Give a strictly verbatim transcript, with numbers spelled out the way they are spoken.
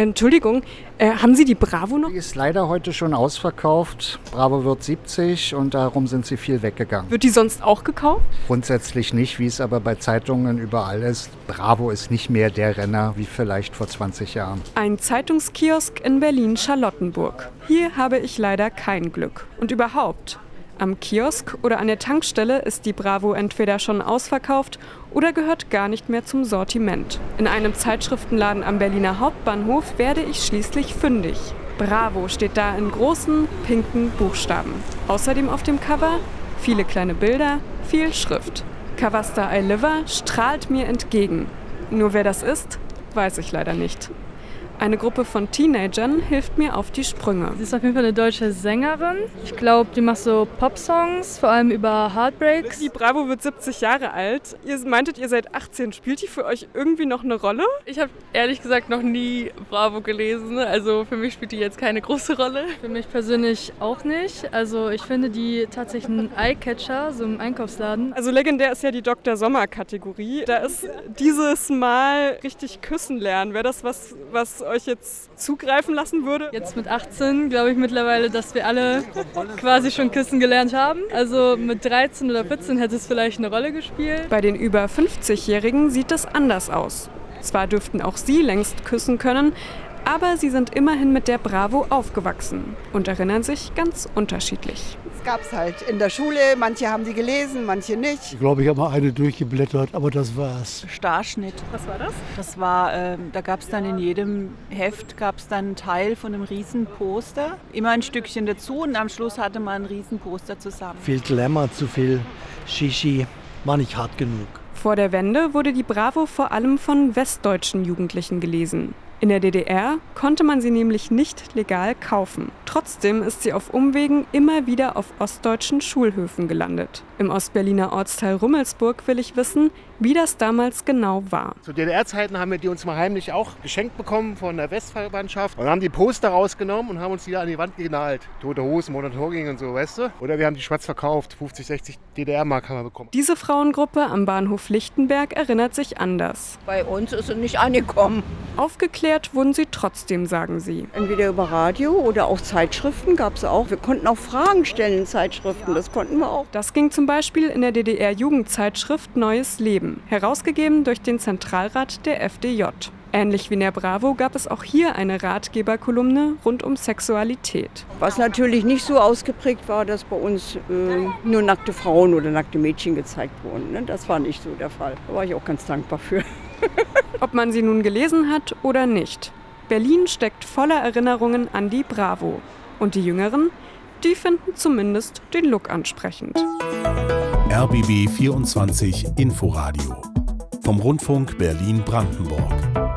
Entschuldigung, äh, haben Sie die Bravo noch? Die ist leider heute schon ausverkauft. Bravo wird siebzig und darum sind sie viel weggegangen. Wird die sonst auch gekauft? Grundsätzlich nicht, wie es aber bei Zeitungen überall ist. Bravo ist nicht mehr der Renner wie vielleicht vor zwanzig Jahren. Ein Zeitungskiosk in Berlin-Charlottenburg. Hier habe ich leider kein Glück. Und überhaupt, am Kiosk oder an der Tankstelle ist die Bravo entweder schon ausverkauft oder gehört gar nicht mehr zum Sortiment. In einem Zeitschriftenladen am Berliner Hauptbahnhof werde ich schließlich fündig. Bravo steht da in großen, pinken Buchstaben. Außerdem auf dem Cover viele kleine Bilder, viel Schrift. Cavasta I Liver strahlt mir entgegen. Nur wer das ist, weiß ich leider nicht. Eine Gruppe von Teenagern hilft mir auf die Sprünge. Sie ist auf jeden Fall eine deutsche Sängerin. Ich glaube, die macht so Pop-Songs, vor allem über Heartbreaks. Die Bravo wird siebzig Jahre alt. Ihr meintet, ihr seid achtzehn. Spielt die für euch irgendwie noch eine Rolle? Ich habe ehrlich gesagt noch nie Bravo gelesen. Also für mich spielt die jetzt keine große Rolle. Für mich persönlich auch nicht. Also ich finde die tatsächlich ein Eyecatcher, so im Einkaufsladen. Also legendär ist ja die Doktor Sommer-Kategorie. Da ist dieses Mal richtig küssen lernen. Wäre das was, was euch jetzt zugreifen lassen würde? Jetzt mit achtzehn glaube ich mittlerweile, dass wir alle quasi schon küssen gelernt haben. Also mit dreizehn oder vierzehn hätte es vielleicht eine Rolle gespielt. Bei den über fünfzigjährigen sieht es anders aus. Zwar dürften auch sie längst küssen können, aber sie sind immerhin mit der Bravo aufgewachsen und erinnern sich ganz unterschiedlich. Das gab es halt in der Schule, manche haben die gelesen, manche nicht. Ich glaube, ich habe mal eine durchgeblättert, aber das war's. Starschnitt. Was war das? Das war, äh, da gab es dann in jedem Heft gab es dann einen Teil von einem riesen Poster. Immer ein Stückchen dazu und am Schluss hatte man ein riesen Poster zusammen. Viel Glamour, zu viel Shishi, war nicht hart genug. Vor der Wende wurde die Bravo vor allem von westdeutschen Jugendlichen gelesen. In der D D R konnte man sie nämlich nicht legal kaufen. Trotzdem ist sie auf Umwegen immer wieder auf ostdeutschen Schulhöfen gelandet. Im Ostberliner Ortsteil Rummelsburg will ich wissen, wie das damals genau war. Zu D D R-Zeiten haben wir die uns mal heimlich auch geschenkt bekommen von der Westverwandtschaft und haben die Poster rausgenommen und haben uns die da an die Wand genagelt. Tote Hosen, Modern Talking und so, weißt du? Oder wir haben die schwarz verkauft, fünfzig, sechzig D D R-Mark haben wir bekommen. Diese Frauengruppe am Bahnhof Lichtenberg erinnert sich anders. Bei uns ist sie nicht angekommen. Aufgeklärt wurden sie trotzdem, sagen sie. Entweder über Radio oder auch Zeitschriften gab es auch. Wir konnten auch Fragen stellen in Zeitschriften, das konnten wir auch. Das ging zum Beispiel in der D D R-Jugendzeitschrift Neues Leben, herausgegeben durch den Zentralrat der F D J. Ähnlich wie in der Bravo gab es auch hier eine Ratgeberkolumne rund um Sexualität. Was natürlich nicht so ausgeprägt war, dass bei uns äh, nur nackte Frauen oder nackte Mädchen gezeigt wurden. Ne? Das war nicht so der Fall. Da war ich auch ganz dankbar für. Ob man sie nun gelesen hat oder nicht. Berlin steckt voller Erinnerungen an die Bravo. Und die Jüngeren, die finden zumindest den Look ansprechend. R B B vierundzwanzig Inforadio vom Rundfunk Berlin-Brandenburg.